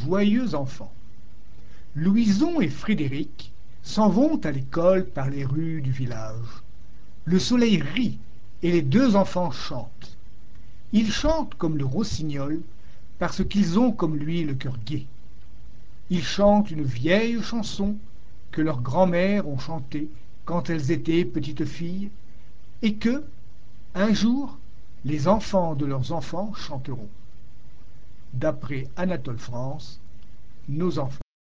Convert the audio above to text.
joyeux enfants. Louison et Frédéric s'en vont à l'école par les rues du village. Le soleil rit et les deux enfants chantent. Ils chantent comme le rossignol parce qu'ils ont comme lui le cœur gai. Ils chantent une vieille chanson que leurs grand-mères ont chantée quand elles étaient petites filles et que, un jour, les enfants de leurs enfants chanteront. D'après Anatole France, Nos enfants.